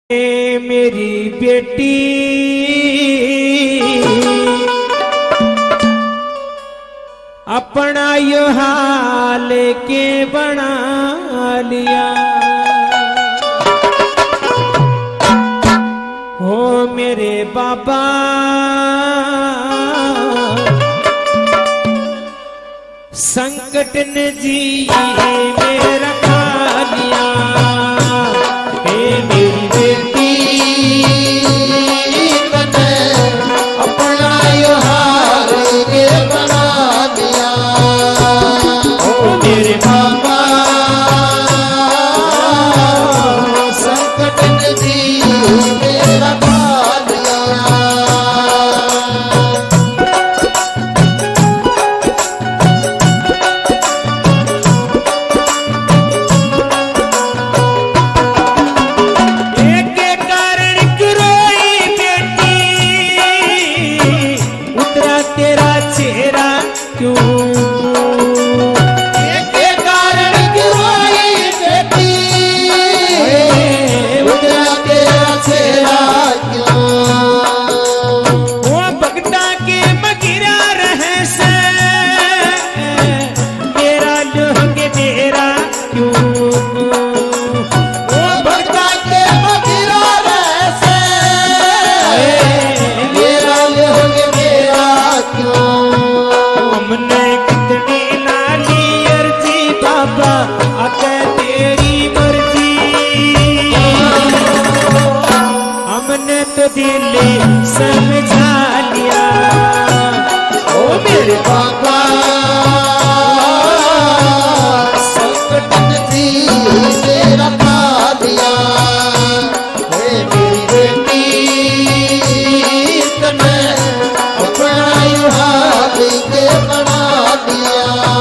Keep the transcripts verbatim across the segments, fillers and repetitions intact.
मेरी बेटी अपना यो हाल के बना लिया हो मेरे बाबा संकट ने जी में रखा लिया। मेरी बेटी मैंने अपना यो हाल के बना दिया ओ मेरे बाबा संकट ने जी मेरा खा दिया। दिल समझा लिया ओ मेरे बाबा संकट ने मेरा खा दिया। मेरी बेटी तने अपना यो हाल के बना दिया।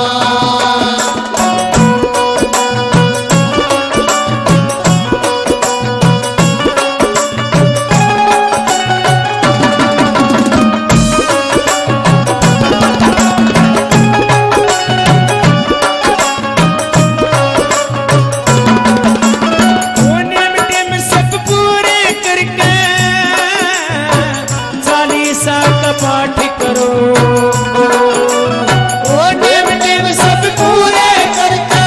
पाठ करो ओ नेम नेम सब पूरे करके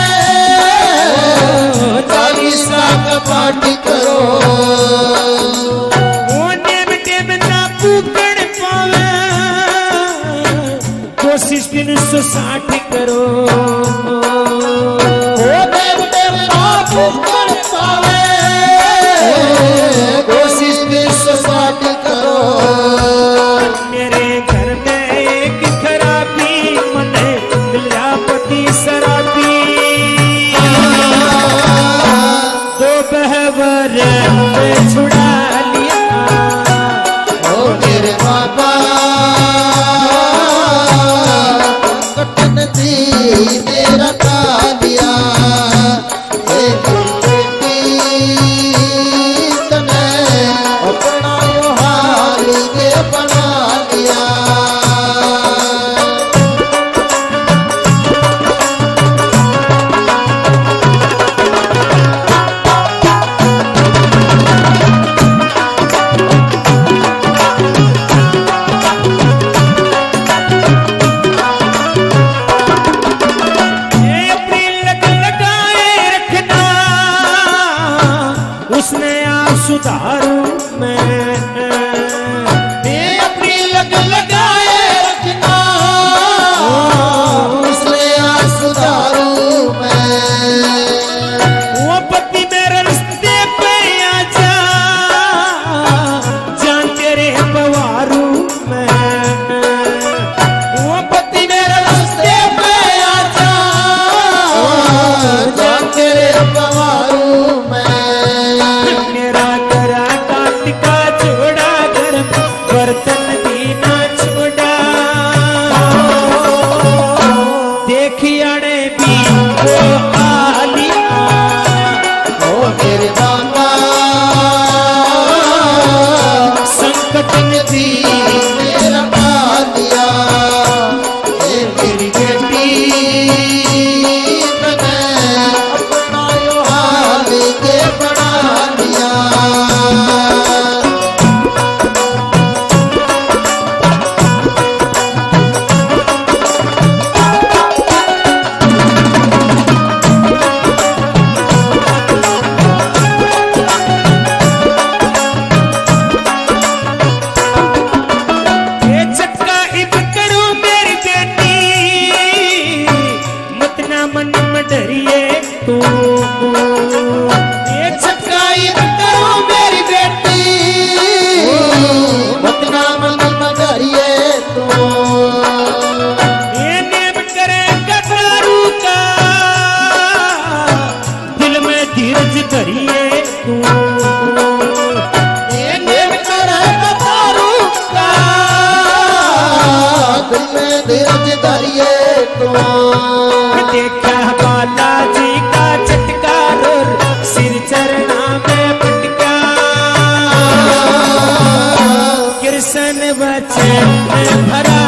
चालीसा का पाठ करो ओ नेम नेम ना पूकड़ पावे कोशिश तीन सौ साठ करो ओ नेम नेम ना पूकड़ पावे कोशिश तीन सौ साठ करो। मेरे घर में एक खराबी मने मिला पति शराबी दो बहवर में छुड़ा लिया ओ मेरे बाबा संकट ने जी मेरा खा दिया। अपना यो हाल के बना दिया। उसने आप सुधारू मैं अपनी लग लगाए रखना उसने आज सुधारू मैं। वो पति मेरे रिश्ते पे आ जा जान तेरे पवारू मैं वो पति मेरे रिश्ते पे आ जा जान तेरे पवारू मैं। मेरा करा काट का जोड़ा विद्वान। देखा बालाजी का चटकार और सिर चरना में पटका। कृष्ण बचन में भरा